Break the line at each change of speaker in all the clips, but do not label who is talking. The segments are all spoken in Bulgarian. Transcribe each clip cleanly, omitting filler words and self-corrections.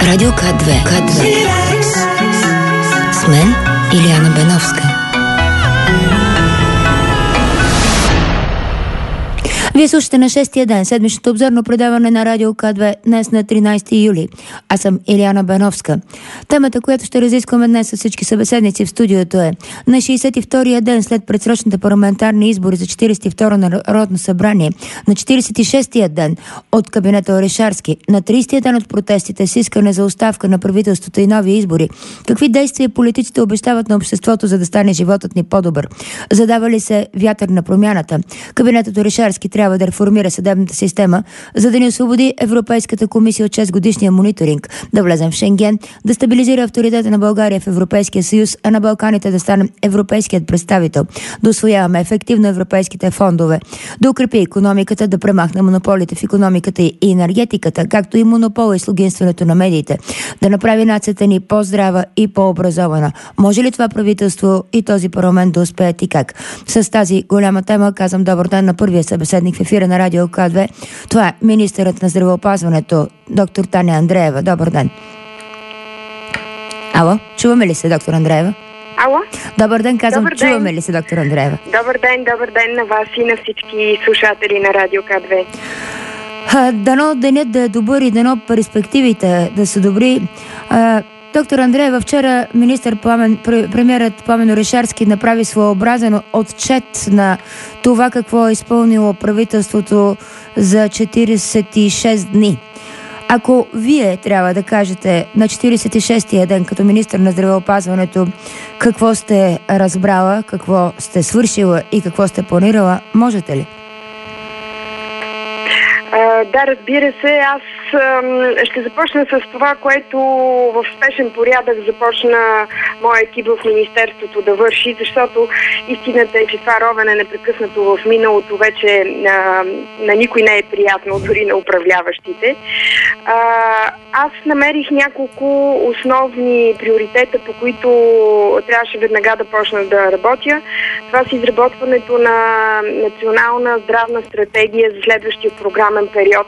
Радио К2. С мен Илияна Беновска. Вие слушате на 6-тия ден, седмичното обзорно предаване на Радио К2 днес на 13 юли. Аз съм Илияна Беновска. Темата, която ще разискваме днес с всички събеседници в студиото е: на 62-я ден след предсрочните парламентарни избори за 42-ро Народно събрание, на 46-я ден от кабинета Орешарски, на 30-я ден от протестите с искане за оставка на правителството и нови избори, какви действия политиците обещават на обществото, за да стане животът ни по-добър? Задава ли се вятър на промяната? Кабинетът Орешарски трябва да реформира съдебната система, за да ни освободи Европейската комисия от 6-годишния мониторинг, да влезем в Шенген, да стабилизира авторитета на България в Европейския съюз, а на Балканите да станем европейският представител, да усвояваме ефективно европейските фондове, да укрепи икономиката, да премахне монополите в икономиката и енергетиката, както и монопола и слугинстването на медиите, да направи нацията ни по-здрава и по-образована. Може ли това правителство и този парламент да успеят и как? С тази голяма тема казвам добър ден на първия събеседник в ефира на Радио К2. Това е министърът на здравеопазването, доктор Таня Андреева. Добър ден. Ало, чуваме ли се, доктор Андреева?
Ало?
Добър ден, казвам, чуваме ли се, доктор Андреева?
Добър ден на вас и на всички слушатели на Радио К2.
Дано денят да е добър и дано перспективите да са добри. Доктор Андреева, вчера премиерът Пламен Орешарски направи своеобразен отчет на това какво е изпълнило правителството за 46 дни. Ако вие трябва да кажете на 46-тия ден като министър на здравеопазването какво сте разбрала, какво сте свършила и какво сте планирала, можете ли?
Да, разбира се. Аз ще започна с това, което в спешен порядък започна моя екип в Министерството да върши, защото истината е, че това ровене непрекъснато в миналото вече на никой не е приятно, дори на управляващите. Аз намерих няколко основни приоритета, по които трябваше веднага да почна да работя. Това с изработването на национална здравна стратегия за следващия програмен период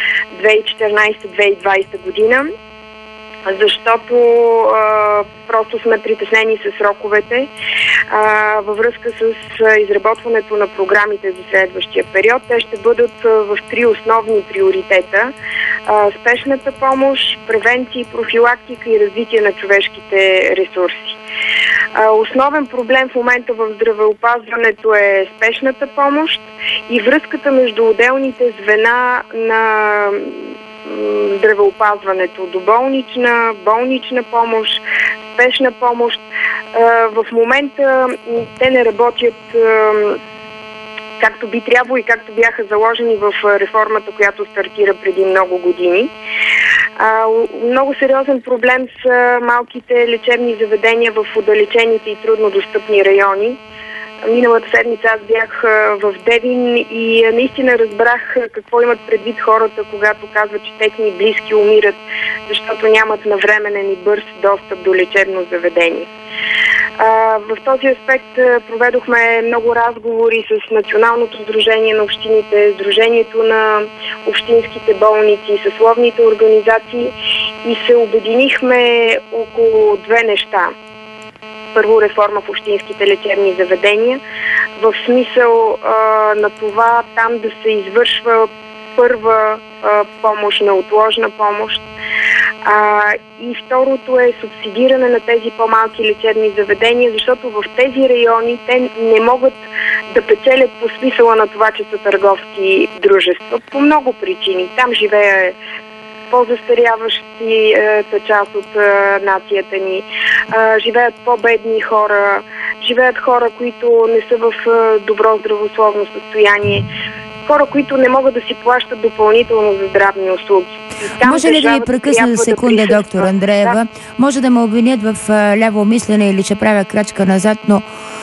2014-2020 година, защото просто сме притеснени с сроковете във връзка с изработването на програмите за следващия период. Те ще бъдат в три основни приоритета: спешната помощ, превенция и профилактика и развитие на човешките ресурси. Основен проблем в момента в здравеопазването е спешната помощ и връзката между отделните звена на здравеопазването: доболнична, болнична помощ, спешна помощ. В момента те не работят както би трябвало и както бяха заложени в реформата, която стартира преди много години. Много сериозен проблем са малките лечебни заведения в отдалечените и труднодостъпни райони. Миналата седмица аз бях в Девин и наистина разбрах какво имат предвид хората, когато казват, че техни близки умират, защото нямат навременен и бърз достъп до лечебно заведение. В този аспект проведохме много разговори с Националното сдружение на общините, Сдружението на общинските болници, съсловните организации и се обединихме около две неща. Първо, реформа в общинските лечебни заведения, в смисъл на това там да се извършва първа помощ, неотложна помощ. И второто е субсидиране на тези по-малки лечебни заведения, защото в тези райони те не могат да печелят по смисъла на това, че са търговски дружества. По много причини. Там живее по-застаряващата част от нацията ни, живеят по-бедни хора, живеят хора, които не са в добро здравословно състояние, хора, които не могат да си плащат допълнително за здравни услуги.
Може ли да ви прекъсна за секунда, доктор Андреева? Да. Може да ме обвинят в ляво мислене или че правя крачка назад, но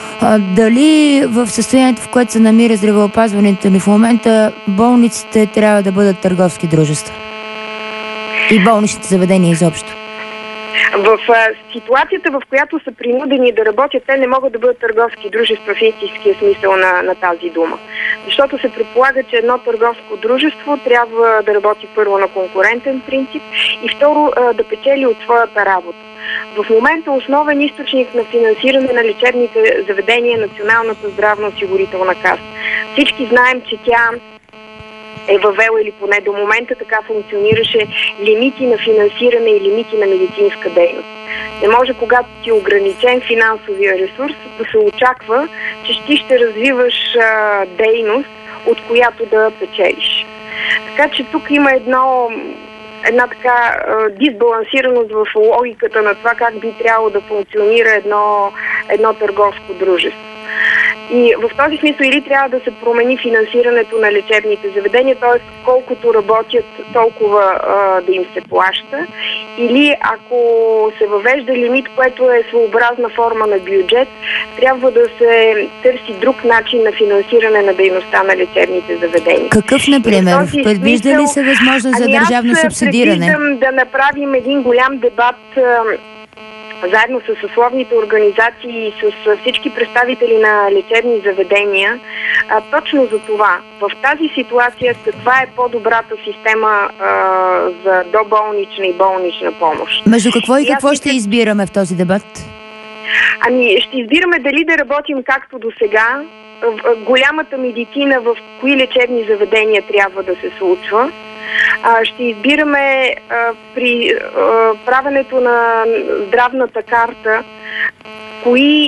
дали в състоянието, в което се намира здравеопазването ни в момента, болниците трябва да бъдат търговски дружества? И болничните заведения изобщо?
В ситуацията, в която са принудени да работят, те не могат да бъдат търговски дружества в истинския смисъл на тази дума. Защото се предполага, че едно търговско дружество трябва да работи първо на конкурентен принцип и второ да печели от своята работа. В момента основен източник на финансиране на лечебните заведения е Националната здравноосигурителна каса. Всички знаем, че тя е въвела, или поне до момента така функционираше, лимити на финансиране и лимити на медицинска дейност. Не може, когато ти е ограничен финансовия ресурс, да се очаква, че ти ще развиваш дейност, от която да печелиш. Така че тук има една така дисбалансираност в логиката на това как би трябвало да функционира едно търговско дружество. И в този смисъл или трябва да се промени финансирането на лечебните заведения, т.е. колкото работят, толкова да им се плаща, или ако се въвежда лимит, което е своеобразна форма на бюджет, трябва да се търси друг начин на финансиране на дейността на лечебните заведения.
Какъв, например? Предвижда ли се възможност за държавно субсидиране?
Аз предвиждам да направим един голям дебат заедно с съсловните организации и с всички представители на лечебни заведения, точно за това. В тази ситуация каква е по-добрата система за доболнична и болнична помощ?
Между какво и какво ще избираме в този дебат?
Ще избираме дали да работим както до сега, голямата медицина в кои лечебни заведения трябва да се случва. Ще избираме при правенето на здравната карта кои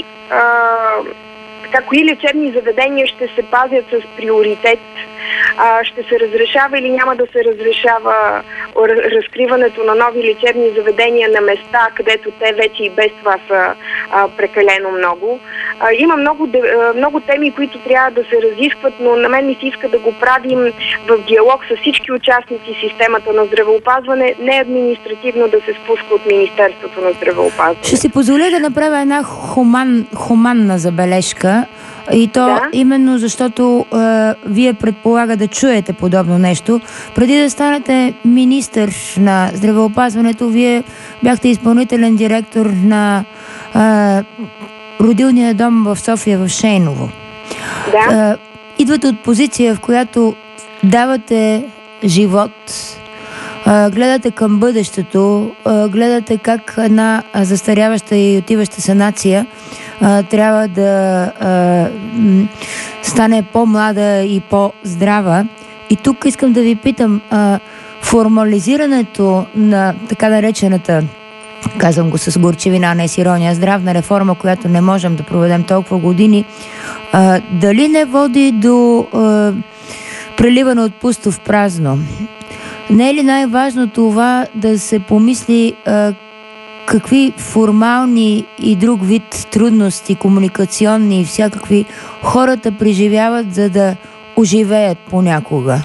лечебни заведения ще се пазят с приоритет, ще се разрешава или няма да се разрешава разкриването на нови лечебни заведения на места, където те вече и без това са прекалено много. Има много теми, които трябва да се разискват, но на мен ми се иска да го правим в диалог с всички участници в системата на здравеопазване, не административно да се спуска от Министерството на здравеопазване.
Ще си позволя да направя една хуманна забележка. И то именно защото вие предполага да чуете подобно нещо. Преди да станете министър на здравеопазването, вие бяхте изпълнителен директор на родилния дом в София, в Шейново.
Да.
Идвате от позиция, в която давате живот, гледате към бъдещето, гледате как една застаряваща и отиваща се нация трябва да стане по-млада и по-здрава. И тук искам да ви питам, формализирането на така наречената, казвам го с горчивина, не с ирония, здравна реформа, която не можем да проведем толкова години, дали не води до преливане от пусто в празно? Не е ли най-важно това да се помисли какви формални и друг вид трудности, комуникационни и всякакви хората преживяват, за да оживеят понякога?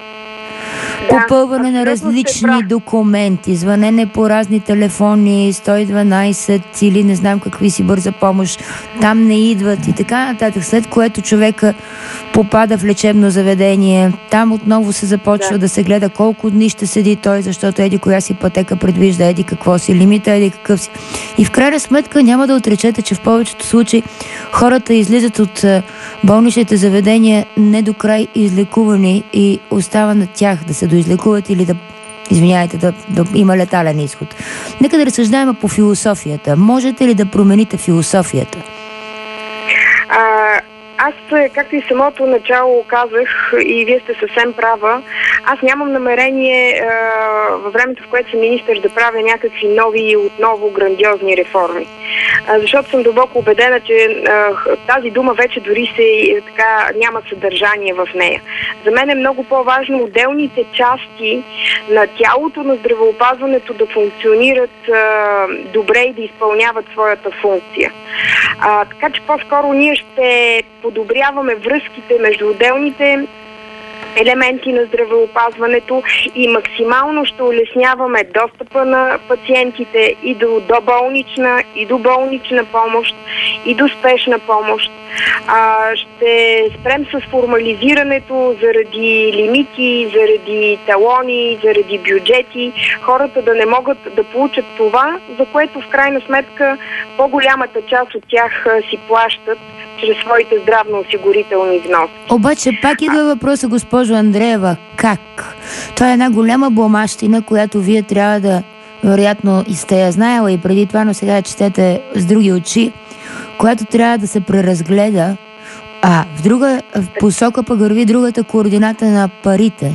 Попълване на различни документи, звънене по разни телефони, 112 или не знам какви си бърза помощ, там не идват и така нататък. След което човека попада в лечебно заведение, там отново се започва да се гледа колко дни ще седи той, защото еди коя си пътека предвижда, еди какво си лимита, еди какъв си. И в крайна сметка няма да отречете, че в повечето случаи хората излизат от болничните заведения не до край излекувани и остава на тях да се доизлекуват или да има летален изход. Нека да разсъждаем по философията. Можете ли да промените философията?
Аз, както и самото начало казах, и вие сте съвсем права, аз нямам намерение във времето, в което съм министър, да правя някакви нови и отново грандиозни реформи. Защото съм дълбоко убедена, че тази дума вече дори няма съдържание в нея. За мен е много по-важно отделните части на тялото на здравеопазването да функционират добре и да изпълняват своята функция. Така че по-скоро ние ще подобряваме връзките между отделните елементи на здравеопазването и максимално ще улесняваме достъпа на пациентите и до доболнична, и до болнична помощ, и до спешна помощ. Ще спрем с формализирането заради лимити, заради талони, заради бюджети. Хората да не могат да получат това, за което в крайна сметка по-голямата част от тях си плащат чрез своите здравноосигурителни вноски.
Обаче пак идва въпроса, госпожо Андреева, как? Това е една голяма бумащина, която вие трябва да, вероятно и сте я знаела и преди това, но сега я четете с други очи, която трябва да се преразгледа, в друга посока пък върви другата координата на парите.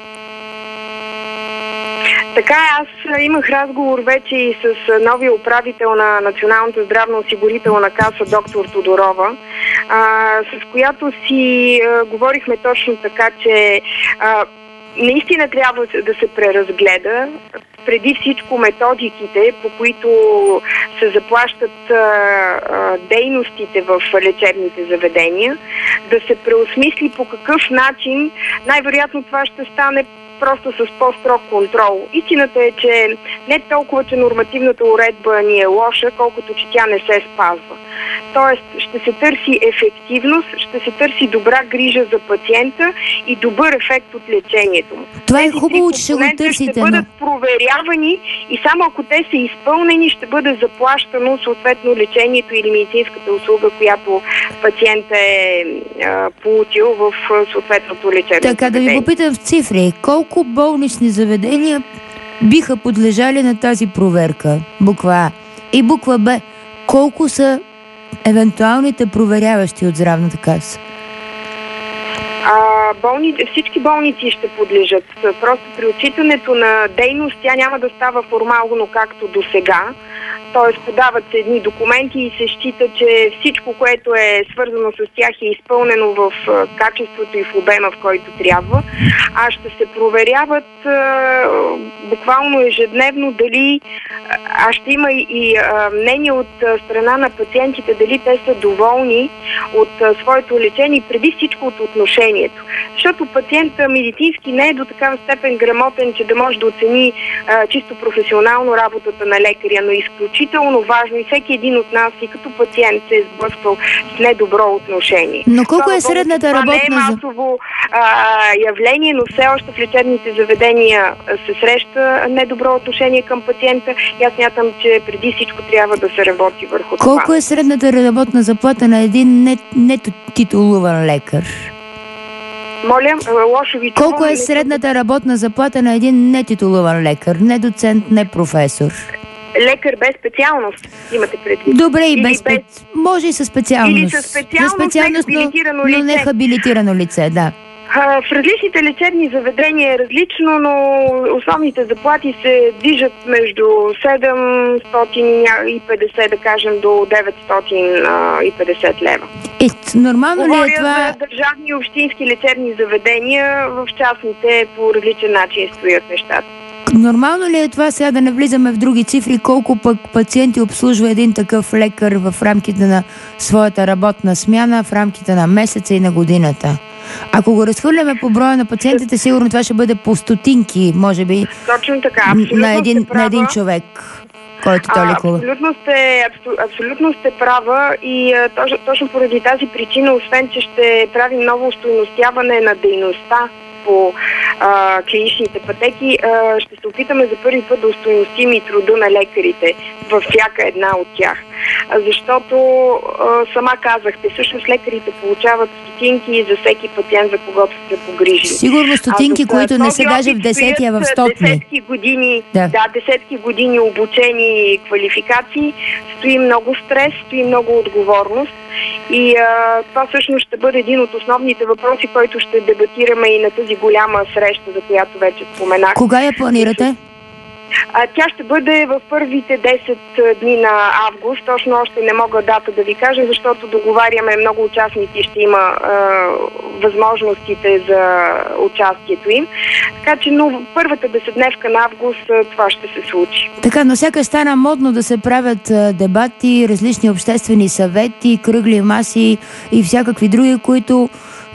Така аз имах разговор вече и с новия управител на Националната здравноосигурителна каса, доктор Тодорова, с която си говорихме точно така, че наистина трябва да се преразгледа преди всичко методиките, по които се заплащат дейностите в лечебните заведения, да се преосмисли по какъв начин, най-вероятно това ще стане просто с по-строг контрол. Истината е, че не толкова, че нормативната уредба ни е лоша, колкото че тя не се спазва. Тоест, ще се търси ефективност, ще се търси добра грижа за пациента и добър ефект от лечението му.
Това е хубаво, че ще го търсите.
Ще бъдат проверявани и само ако те са изпълнени, ще бъде заплащано съответно лечението или медицинската услуга, която пациента е получил в съответното лечебно заведение.
Така, да ви попитам в цифри. Колко болнични заведения биха подлежали на тази проверка? Буква А. И буква Б. Колко са евентуалните проверяващи от здравната каса?
Всички болници ще подлежат. Просто при отчитането на дейност тя няма да става формално както до сега. Т.е. подават се едни документи и се счита, че всичко, което е свързано с тях е изпълнено в качеството и в обема, в който трябва. Ще се проверяват буквално ежедневно дали ще има и мнение от страна на пациентите, дали те са доволни от своето лечение и преди всичко от отношението. Защото пациентът медицински не е до такава степен грамотен, че да може да оцени чисто професионално работата на лекаря, но изключително важно и всеки един от нас и като пациент се е сблъсквал с недобро отношение.
Но колко е средната работна...
Това не е масово явление, но все още в лечебните заведения се среща недобро отношение към пациента и аз смятам, че преди всичко трябва да се работи върху това.
Колко е средната работна заплата на един нетитулуван лекар?
Моля, лошо ви чувам.
Колко е средната работна заплата на един нетитулуван лекар? Не доцент, не професор.
Лекар без специалност, имате предвид.
Добре, и без може и със специалност.
Или със специалност,
но не хабилитирано лице, да.
В различните лечебни заведения е различно, но основните заплати се движат между 750, да кажем, до 950 лева.
Нормално ли е това?
За държавни и общински лечебни заведения, в частните по различен начин стоят нещата.
Нормално ли е това, сега да не влизаме в други цифри, колко пък пациенти обслужва един такъв лекар в рамките на своята работна смяна, в рамките на месеца и на годината? Ако го разхвърляме по броя на пациентите, сигурно това ще бъде по стотинки, може би.
Точно така,
на един човек, който той лекува.
Абсолютно сте права и точно поради тази причина, освен че ще правим ново стойностяване на дейността по клиничните пътеки, ще се опитаме за първи път да устойностим и труда на лекарите във всяка една от тях. Защото сама казахте, всъщност лекарите получават стотинки за всеки пациент, за когото се погрижи.
Сигурно стотинки, които не са даже в десети, а в стотни.
Десетки години обучение и квалификации, стои много стрес, стои много отговорност и това всъщност ще бъде един от основните въпроси, който ще дебатираме и на тази голяма среща, за която вече споменах.
Кога я планирате?
Тя ще бъде в първите 10 дни на август. Точно още не мога дата да ви кажа, защото договаряме много участници, ще има възможностите за участието им. Така че, но първата 10-дневка на август това ще се случи.
Така, но сякаш стана модно да се правят дебати, различни обществени съвети, кръгли маси и всякакви други, които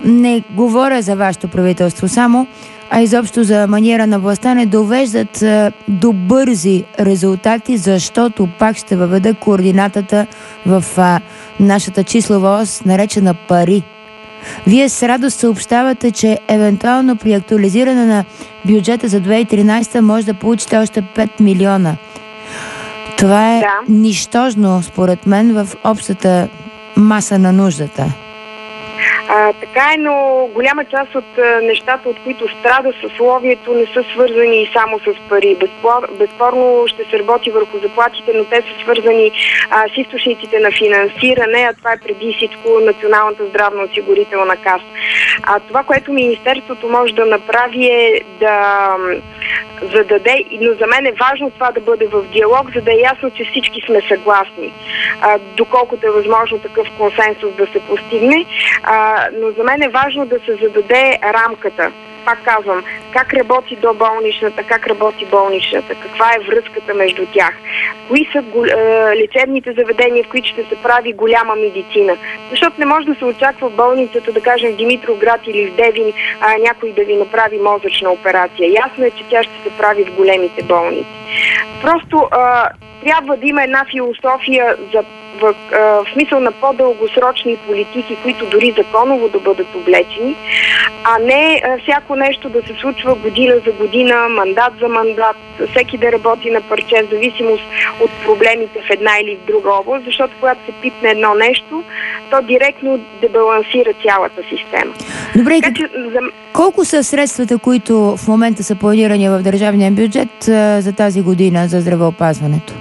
не говоря за вашето правителство само, а изобщо за маниера на властта, не довеждат до бързи резултати, защото пак ще въведа координатата в нашата числова ос, наречена пари. Вие с радост съобщавате, че евентуално при актуализиране на бюджета за 2013 може да получите още 5 милиона. Това е нищожно, според мен, в общата маса на нуждата.
Така е, но голяма част от нещата, от които страда съсловието, не са свързани само с пари. Безспорно ще се работи върху заплатите, но те са свързани с източниците на финансиране, а това е преди всичко Националната здравноосигурителна каса. Това, което Министерството може да направи, е да зададе, но за мен е важно това да бъде в диалог, за да е ясно, че всички сме съгласни, доколкото е възможно такъв консенсус да се постигне. Но за мен е важно да се зададе рамката. Пак казвам, как работи доболничната, как работи болничната, каква е връзката между тях, кои са лечебните заведения, в които ще се прави голяма медицина. Защото не може да се очаква в болницата, да кажем в Димитровград или в Девин, някой да ви направи мозъчна операция. Ясно е, че тя ще се прави в големите болници. Просто трябва да има една философия в смисъл на по-дългосрочни политики, които дори законово да бъдат облечени, а не всяко нещо да се случва година за година, мандат за мандат, всеки да работи на парче, в зависимост от проблемите в една или в друга област, защото когато се пипне едно нещо, то директно дебалансира цялата система.
Добре, колко са средствата, които в момента са планирани в държавния бюджет за тази година за здравеопазването?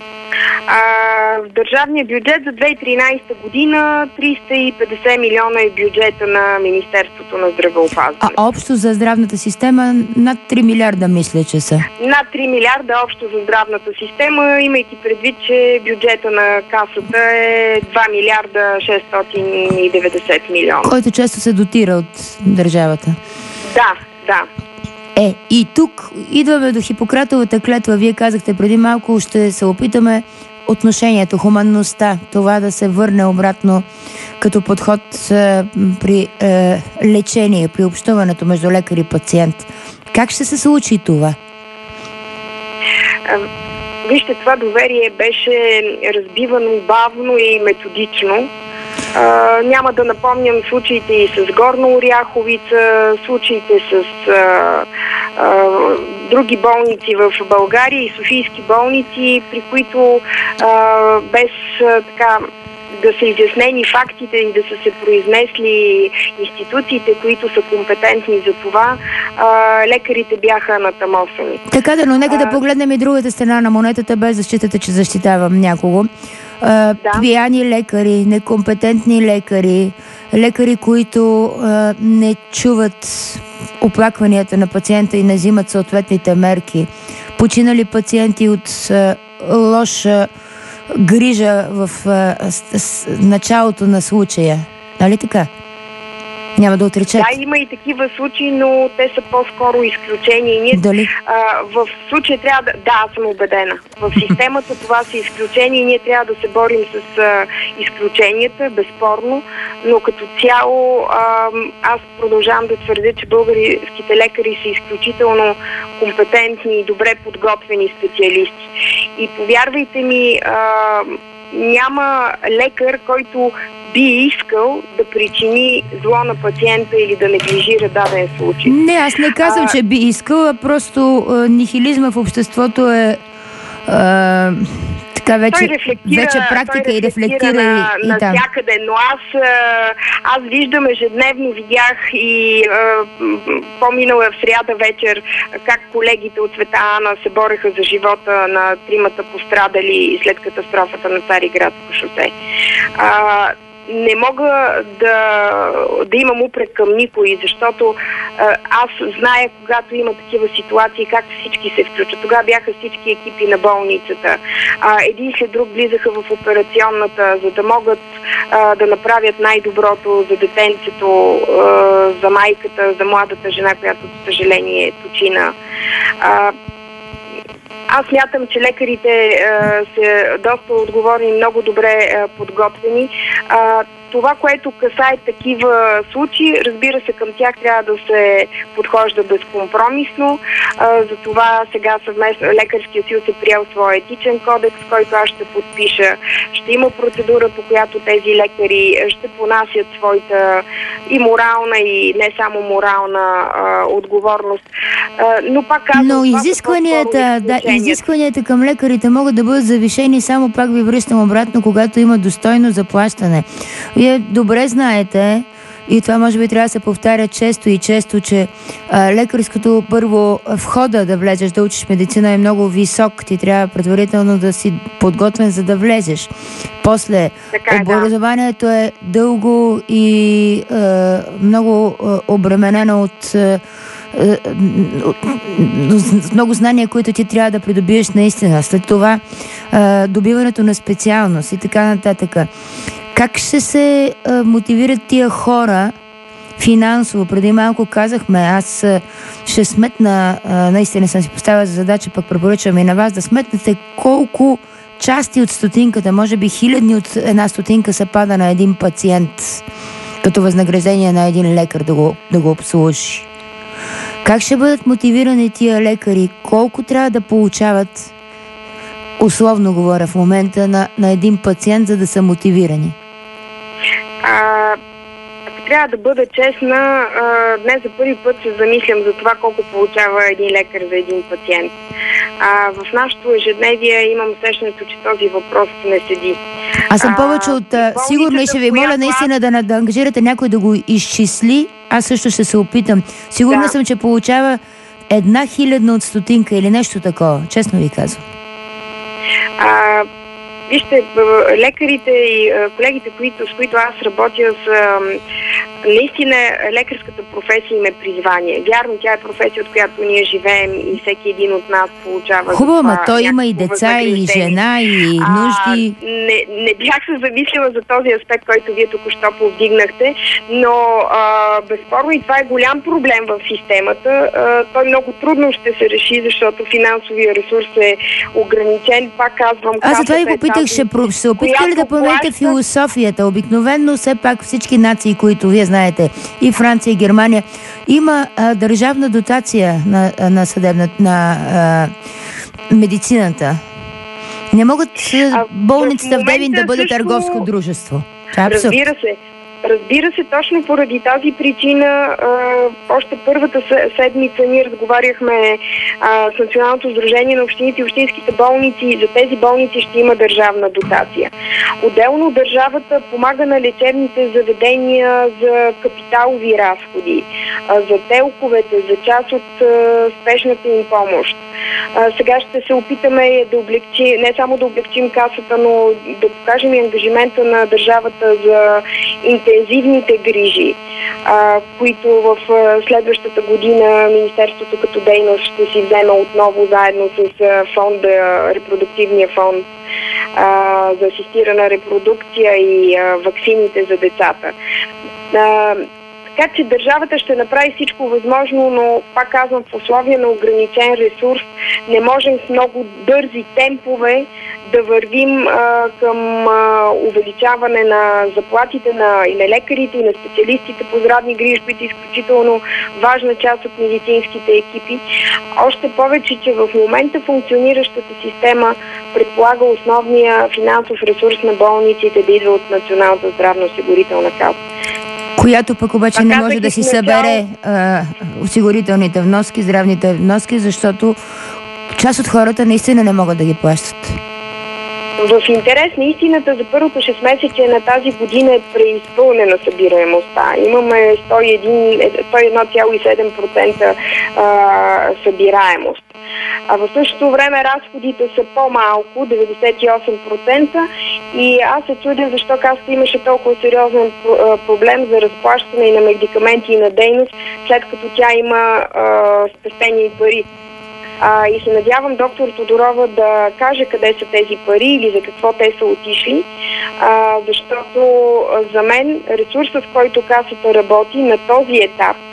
В държавния бюджет за 2013 година 350 милиона е бюджета на Министерството на здравеопазването.
А общо за здравната система над 3 милиарда, мисля, че са.
Над 3 милиарда общо за здравната система, имайки предвид, че бюджета на касата е 2 милиарда 690 милиона.
Който често се дотира от държавата.
Да.
И тук идваме до Хипократовата клетва. Вие казахте преди малко, ще се опитаме отношението, хуманността, това да се върне обратно като подход при лечение, при общуването между лекар и пациент. Как ще се случи това?
Вижте, това доверие беше разбивано бавно и методично. Няма да напомням случаите и с Горна Оряховица, случаите с други болници в България и софийски болници, при които без да са изяснени фактите и да са се произнесли институциите, които са компетентни за това, лекарите бяха анатамосани.
Така да, но нека да погледнем и другата страна на монетата, без да считате, че защитавам някого. Пияни лекари, некомпетентни лекари, лекари, които не чуват оплакванията на пациента и не взимат съответните мерки, починали пациенти от лоша грижа в началото на случая. Нали така? Няма да отречете.
Да, има и такива случаи, но те са по-скоро изключения. Ние,
дали?
В случая трябва да... Да, аз съм убедена. В системата това са изключения и ние трябва да се борим с изключенията, безспорно, но като цяло аз продължавам да твърдя, че българските лекари са изключително компетентни и добре подготвени специалисти. И повярвайте ми, няма лекар, който би искал да причини зло на пациента или да неглижира даден случай.
Не, аз не казвам, че би искал, а просто нихилизма в обществото е така вече практика и рефлектира и там.
Навсякъде, но аз виждам ежедневно, видях и по-минала в сряда вечер как колегите от Света Ана се бореха за живота на тримата пострадали след катастрофата на Цариградско шосе. Не мога да имам упрек към никой, защото аз зная, когато има такива ситуации, как всички се включат. Тогава бяха всички екипи на болницата. Един след друг влизаха в операционната, за да могат да направят най-доброто за детенцето, за майката, за младата жена, която, за съжаление, почина. Аз смятам, че лекарите са доста отговорни, много добре подготвени. това, което касае такива случаи, разбира се, към тях трябва да се подхожда безкомпромисно. Затова сега съвместно Лекарския съюз е приел своя етичен кодекс, който аз ще подпиша. Ще има процедура, по която тези лекари ще понасят своята и морална, и не само морална отговорност. Но пак казвам,
но изискванията към лекарите могат да бъдат завишени, само пак ви връщам обратно, когато има достойно заплащане. Вие добре знаете, и това може би трябва да се повтаря често и често, че лекарското първо входа да влезеш, да учиш медицина е много висок. Ти трябва предварително да си подготвен, за да влезеш. После образованието е дълго и много обременено от много знания, които ти трябва да придобиеш наистина. След това добиването на специалност и така нататък. Как ще се мотивират тия хора финансово? Преди малко казахме, аз ще сметна, наистина съм си поставила за задача, пък препоръчвам и на вас да сметнете колко части от стотинката, може би хилядни от една стотинка се пада на един пациент, като възнаграждение на един лекар да го обслужи. Как ще бъдат мотивирани тия лекари? Колко трябва да получават, условно говоря в момента, на един пациент, за да са мотивирани?
Ако трябва да бъда честна, днес за първи път се замислям за това колко получава един лекар за един пациент. В нашото ежедневие имам усещането, че този въпрос не седи.
Аз съм повече от сигурна и ще ви моля наистина да ангажирате някой да го изчисли. Аз също ще се опитам. Сигурна съм, че получава 1/1000 от стотинка или нещо такова. Честно ви казвам.
Вижте, лекарите и колегите, с които аз работя, наистина лекарската професия им е призвание. Вярно, тя е професия, от която ние живеем и всеки един от нас получава.
Хубаво, ма той има и деца, и жена, и нужди.
Не бях се замислила за този аспект, който вие току-що повдигнахте, но безспорно и това е голям проблем в системата. Той много трудно ще се реши, защото финансовия ресурс е ограничен. Пак казвам,
аз за това и го питах, ще се опитате ли да промените философията? Обикновено все пак всички нации, които вие знаете, и Франция, и Германия, има държавна дотация на съдебната, на медицината. Не могат болницата в Девин да бъде търговско дружество.
Разбира се, точно поради тази причина още първата седмица ние разговаряхме с Националното сдружение на общините и общинските болници. За тези болници ще има държавна дотация. Отделно държавата помага на лечебните заведения за капиталови разходи, за телковете, за част от спешната им помощ. Сега ще се опитаме да облегчим, не само да облегчим касата, но да покажем и ангажимента на държавата за интензивните грижи, които в следващата година Министерството като дейност ще си вземе отново заедно с фонда, репродуктивния фонд за асистирана репродукция и ваксините за децата. Така че държавата ще направи всичко възможно, но пак казвам, в условия на ограничен ресурс не можем с много бързи темпове да вървим към увеличаване на заплатите и на лекарите, и на специалистите по здравни грижи, които е изключително важна част от медицинските екипи. Още повече, че в момента функциониращата система предполага основния финансов ресурс на болниците да идва от Националната здравноосигурителна каса.
Която пък обаче не може да си събере осигурителните вноски, здравните вноски, защото част от хората наистина не могат да ги плащат.
В интерес на истината, за първото 6-месечие на тази година е преизпълнена събираемостта. Имаме 101,7% събираемост. А в същото време разходите са по-малко, 98%, и аз се чудя защо Касата имаше толкова сериозен проблем за разплащане и на медикаменти и на дейност, след като тя има спестени пари. И се надявам доктор Тодорова да каже къде са тези пари или за какво те са отишли, защото за мен ресурсът, с който Касата работи на този етап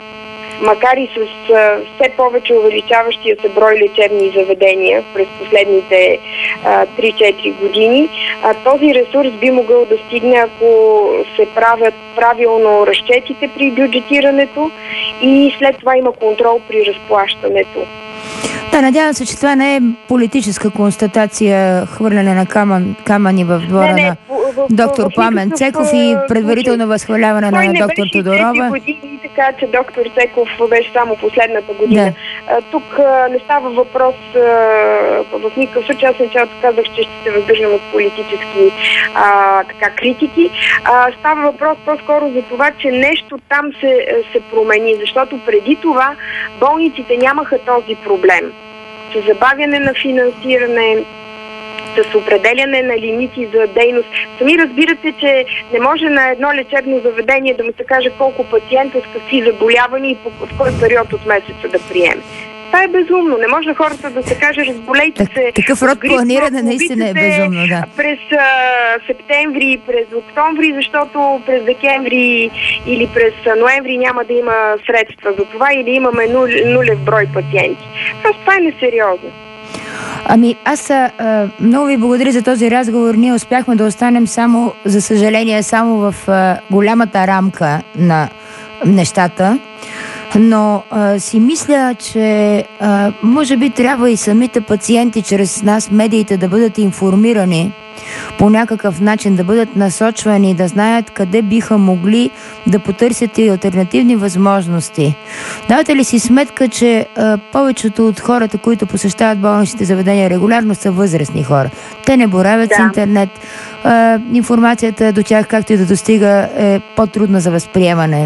макар и с все повече увеличаващия се брой лечебни заведения през последните 3-4 години, този ресурс би могъл да стигне, ако се правят правилно разчетите при бюджетирането и след това има контрол при разплащането.
Да, надявам се, че това не е политическа констатация, хвърляне на камъни в двора на доктор Пламен Цеков и предварително възхваляване на доктор Тодорова.
Години, така че доктор Цеков беше само последната година. Да. Тук не става въпрос в никакъв случай. Аз началото казах, че ще се въздържам от политически критики. Става въпрос по-скоро за това, че нещо там се промени, защото преди това болниците нямаха този проблем. С забавяне на финансиране, с определяне на лимити за дейност. Сами разбирате, че не може на едно лечебно заведение да му се каже колко пациента с какви заболявания и в кой период от месеца да приеме. Това е безумно. Не може на хората да се каже, разболейте се.
Такъв род планиране наистина е безумно, да.
През септември, през октомври, защото през декември или през ноември няма да има средства за това или имаме нулев брой пациенти. Това е несериозно.
Ами аз много ви благодаря за този разговор. Ние успяхме да останем само, за съжаление, само в голямата рамка на нещата. Но си мисля, че може би трябва и самите пациенти чрез нас, медиите, да бъдат информирани по някакъв начин, да бъдат насочвани, да знаят къде биха могли да потърсят и алтернативни възможности. Давате ли си сметка, че повечето от хората, които посещават болничните заведения регулярно, са възрастни хора? Те не боравят с интернет. Информацията до тях, както и да достига, е по-трудна за възприемане.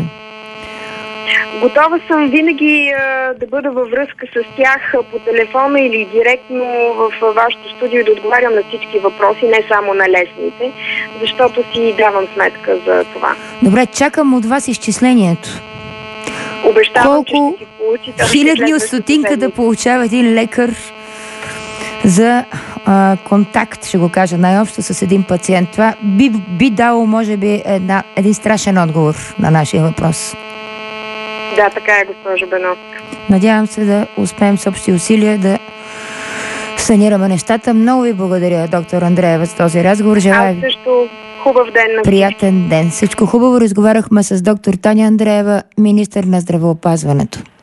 Готова съм винаги да бъда във връзка с тях по телефона или директно в вашето студио да отговарям на всички въпроси, не само на лесните, защото си давам сметка за това.
Добре, чакам от вас изчислението.
Обещавам,
колко
че ще си получите
хилядни от стотинка да получава един лекар за контакт, ще го кажа най-общо, с един пациент. Това би дало, може би, един страшен отговор на нашия въпрос.
Да, така е, госпожо Беновска.
Надявам се да успеем с общи усилия да санираме нещата. Много ви благодаря, доктор Андреева, за този разговор. Желая ви
също хубав ден на
приятен ден. Всичко хубаво. Разговаряхме с доктор Таня Андреева, министър на здравеопазването.